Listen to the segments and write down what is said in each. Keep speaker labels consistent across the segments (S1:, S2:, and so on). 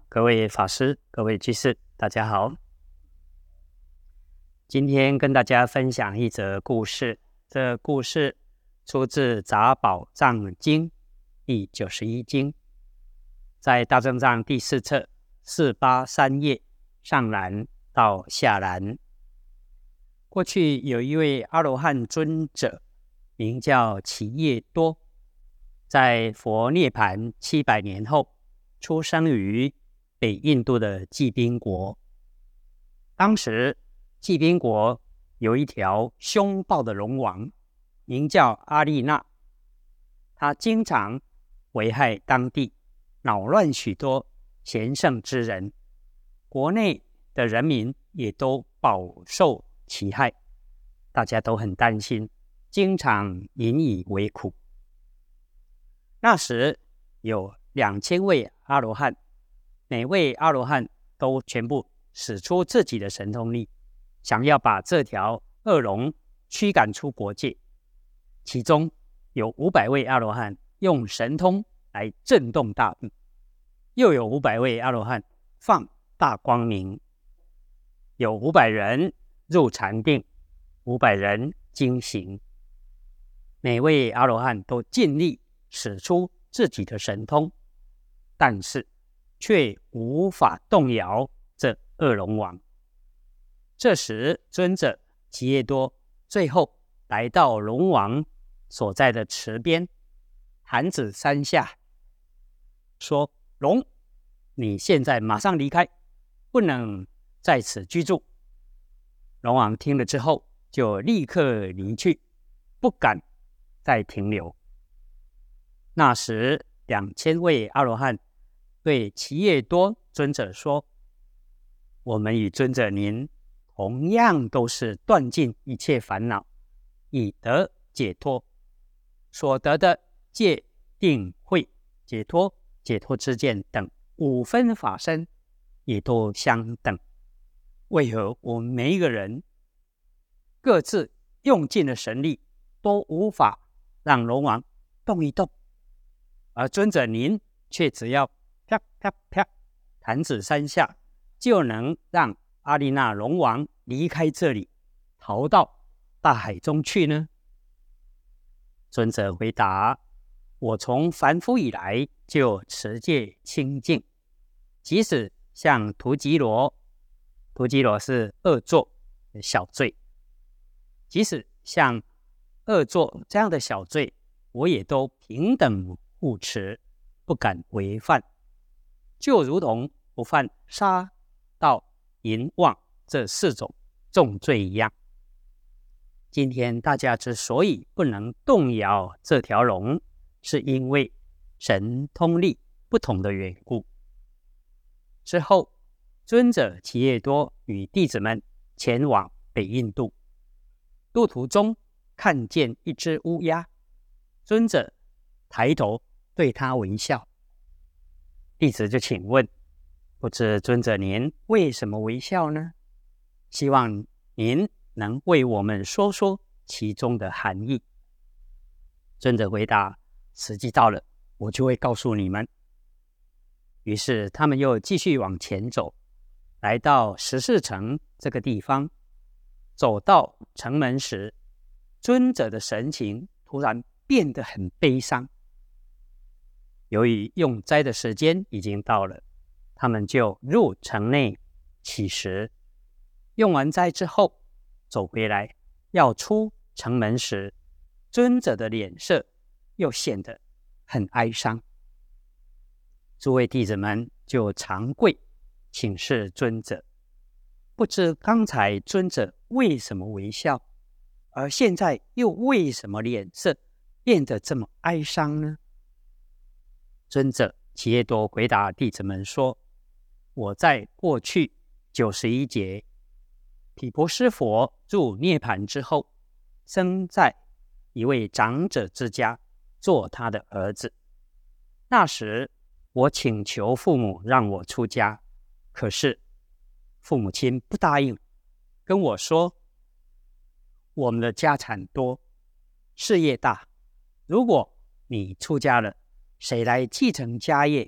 S1: 各位法师、各位居士，大家好。今天跟大家分享一则故事，这故事出自《杂宝藏经》第91经，在大正藏第4册483页上栏到下栏。过去有一位阿罗汉尊者，名叫祇叶多，在佛涅槃700年后，出生于北印度的济宾国。当时济宾国有一条凶暴的龙王，名叫阿丽娜，他经常危害当地，扰乱许多贤圣之人，国内的人民也都饱受其害，大家都很担心，经常引以为苦。那时有2000位阿罗汉，每位阿罗汉都全部使出自己的神通力，想要把这条恶龙驱赶出国界。其中有500位阿罗汉用神通来震动大地，又有500位阿罗汉放大光明，有500人入禅定，500人经行。每位阿罗汉都尽力使出自己的神通，但是却无法动摇这恶龙王。这时尊者祇叶多最后来到龙王所在的池边，弹指3下，说：龙，你现在马上离开，不能在此居住。龙王听了之后就立刻离去，不敢再停留。那时2000位阿罗汉对祇叶多尊者说：我们与尊者您同样都是断尽一切烦恼，以得解脱，所得的戒定慧解脱、解脱之见等5分法身也都相等，为何我们每一个人各自用尽了神力，都无法让龙王动一动，而尊者您却只要啪啪啪弹指3下，就能让阿丽娜龙王离开这里，逃到大海中去呢？尊者回答：我从凡夫以来就持戒清净，即使像荼吉罗是恶作小罪，即使像恶作这样的小罪，我也都平等护持，不敢违犯，就如同不犯杀盗淫妄这4种重罪一样。今天大家之所以不能动摇这条龙，是因为神通力不同的缘故。之后尊者祇叶多与弟子们前往北印度，路途中看见一只乌鸦，尊者抬头对他微笑。弟子就请问：不知尊者您为什么微笑呢？希望您能为我们说说其中的含义。尊者回答：时机到了，我就会告诉你们。于是他们又继续往前走，来到14城这个地方。走到城门时，尊者的神情突然变得很悲伤。由于用斋的时间已经到了，他们就入城内乞食。用完斋之后走回来，要出城门时，尊者的脸色又显得很哀伤。诸位弟子们就长跪请示尊者，不知刚才尊者为什么微笑，而现在又为什么脸色变得这么哀伤呢？尊者祇叶多回答弟子们说：我在过去91劫，毗婆尸佛入涅槃之后，生在一位长者之家，做他的儿子。那时我请求父母让我出家，可是父母亲不答应，跟我说：我们的家产多，事业大，如果你出家了，谁来继承家业，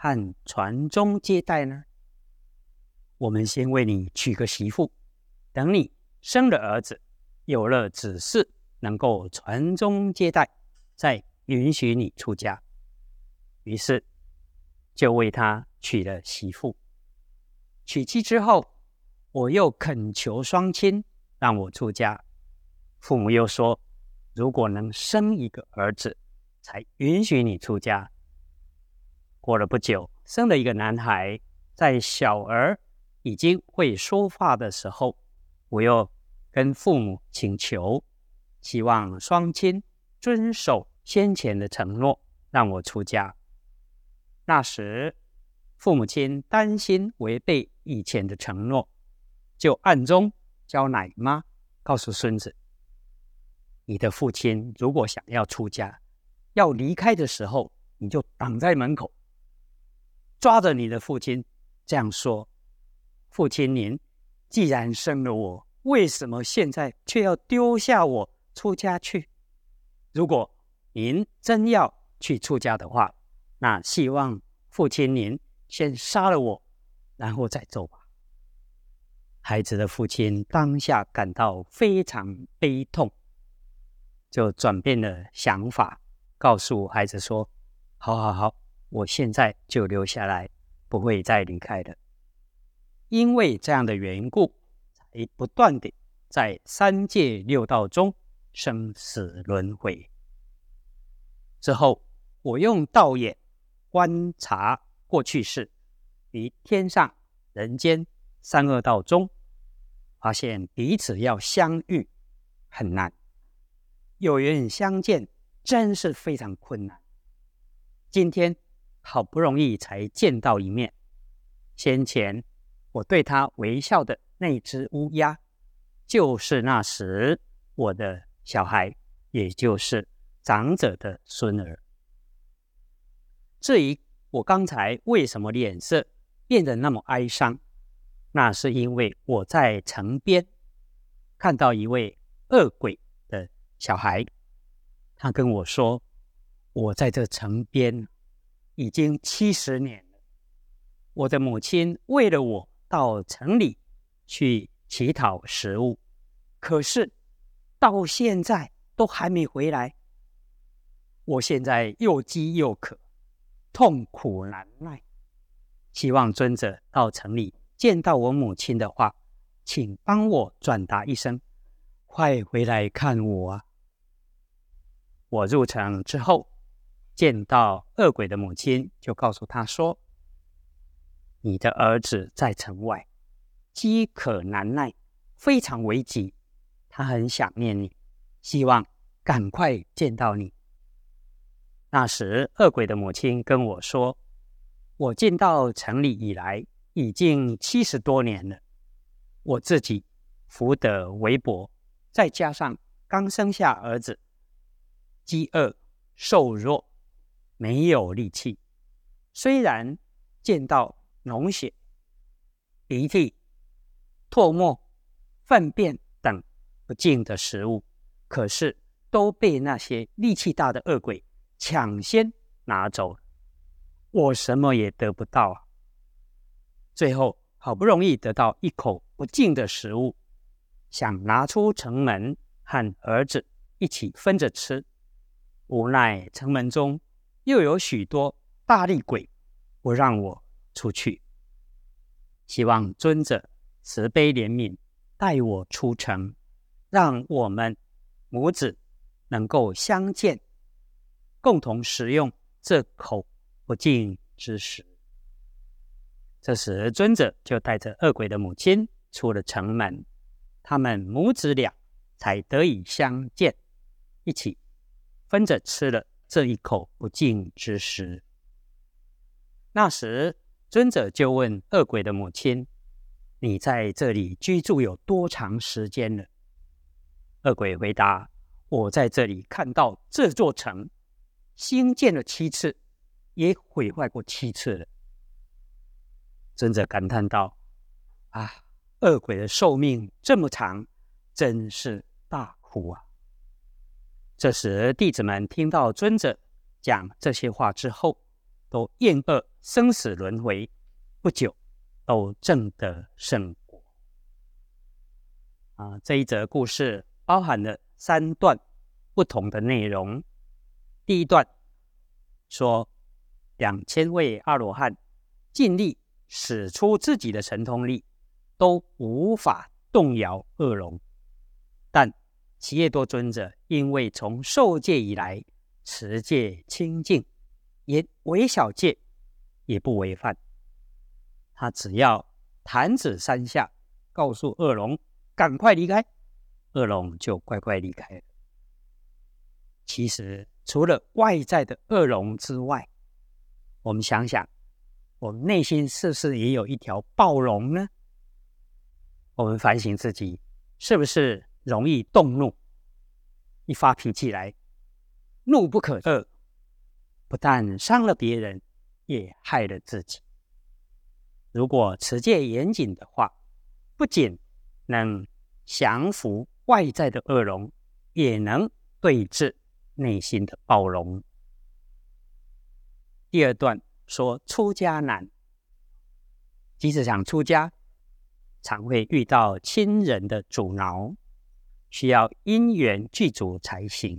S1: 和传宗接代呢？我们先为你娶个媳妇，等你生了儿子，有了子嗣，能够传宗接代，再允许你出家。”于是就为他娶了媳妇。娶妻之后，我又恳求双亲让我出家，父母又说，如果能生一个儿子，才允许你出家。过了不久，生了一个男孩，在小儿已经会说话的时候，我又跟父母请求，希望双亲遵守先前的承诺，让我出家。那时父母亲担心违背以前的承诺，就暗中叫奶妈告诉孙子，你的父亲如果想要出家，要离开的时候，你就挡在门口，抓着你的父亲这样说，父亲您既然生了我，为什么现在却要丢下我出家去？如果您真要去出家的话，那希望父亲您先杀了我，然后再走吧。孩子的父亲当下感到非常悲痛，就转变了想法，告诉孩子说，好，我现在就留下来，不会再离开的。因为这样的缘故，才不断地在三界六道中生死轮回。之后我用道眼观察过去世与天上人间三恶道中，发现彼此要相遇很难，有缘相见真是非常困难。今天好不容易才见到一面，先前我对他微笑的那只乌鸦，就是那时我的小孩，也就是长者的孙儿。至于我刚才为什么脸色变得那么哀伤，那是因为我在城边看到一位恶鬼的小孩，他跟我说，我在这城边已经70年了，我的母亲为了我到城里去乞讨食物，可是到现在都还没回来，我现在又饥又渴，痛苦难耐，希望尊者到城里见到我母亲的话，请帮我转达一声，快回来看我啊！我入城之后，见到恶鬼的母亲，就告诉他说，你的儿子在城外，饥渴难耐，非常危急，他很想念你，希望赶快见到你。那时恶鬼的母亲跟我说，我进到城里以来已经70多年了，我自己福德微薄，再加上刚生下儿子，饥饿瘦弱，没有力气，虽然见到脓血、鼻涕、唾沫、粪便等不净的食物，可是都被那些力气大的恶鬼抢先拿走了，我什么也得不到啊！最后好不容易得到一口不净的食物，想拿出城门和儿子一起分着吃，无奈城门中又有许多大力鬼不让我出去，希望尊者慈悲怜悯，带我出城，让我们母子能够相见，共同食用这口不净之食。这时尊者就带着恶鬼的母亲出了城门，他们母子俩才得以相见，一起分着吃了这一口不净之食。那时尊者就问恶鬼的母亲，你在这里居住有多长时间了？恶鬼回答，我在这里看到这座城兴建了7次，也毁坏过7次了。尊者感叹道，恶鬼的寿命这么长，真是大苦啊！这时弟子们听到尊者讲这些话之后， 都厌恶生死轮回，不久都证得圣果。这一则故事包含了3段不同的内容。第一段说2000位阿罗汉尽力使出自己的神通力，都无法动摇恶龙，但祇夜多尊者因为从受戒以来持戒清净，连微小戒也不违犯，他只要弹指3下，告诉恶龙赶快离开，恶龙就乖乖离开了。其实除了外在的恶龙之外，我们想想，我们内心是不是也有一条暴龙呢？我们反省自己，是不是容易动怒，一发脾气来，怒不可遏，不但伤了别人，也害了自己。如果持戒严谨的话，不仅能降服外在的恶龙，也能对治内心的暴龙。第2段说出家难，即使想出家，常会遇到亲人的阻挠，需要因缘具足才行。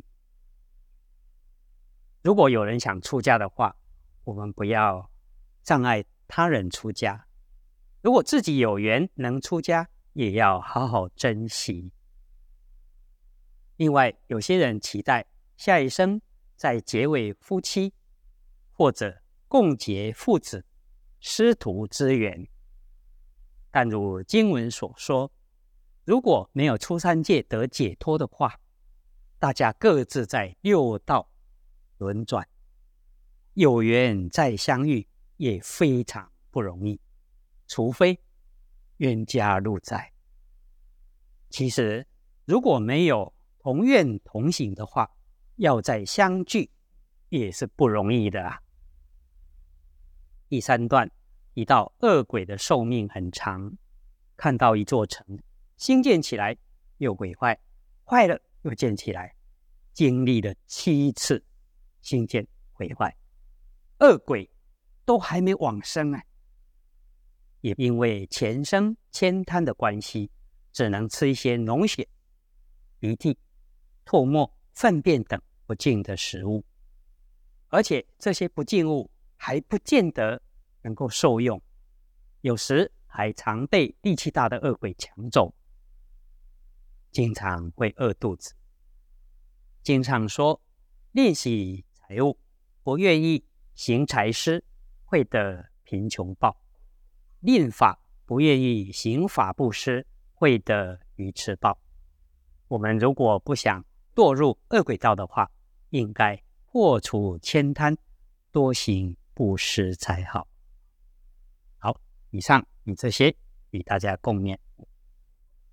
S1: 如果有人想出家的话，我们不要障碍他人出家，如果自己有缘能出家，也要好好珍惜。另外，有些人期待下一生再结为夫妻，或者共结父子师徒之缘。但如经文所说，如果没有出三界得解脱的话，大家各自在6道轮转，有缘再相遇也非常不容易，除非冤家路窄。其实如果没有同愿同行的话，要再相聚也是不容易的啊。第3段提到恶鬼的寿命很长，看到一座城兴建起来又毁坏，坏了又建起来，经历了7次兴建毁坏，恶鬼都还没往生啊。也因为前生悭贪的关系，只能吃一些脓血、鼻涕、唾沫、粪便等不净的食物，而且这些不净物还不见得能够受用，有时还常被力气大的恶鬼抢走，经常会饿肚子。经常说吝惜财物，不愿意行财施，会得贫穷报；吝法，不愿意行法布施，会得愚痴报。我们如果不想堕入恶鬼道的话，应该破除悭贪，多行布施才好。好，以上以这些与大家共勉。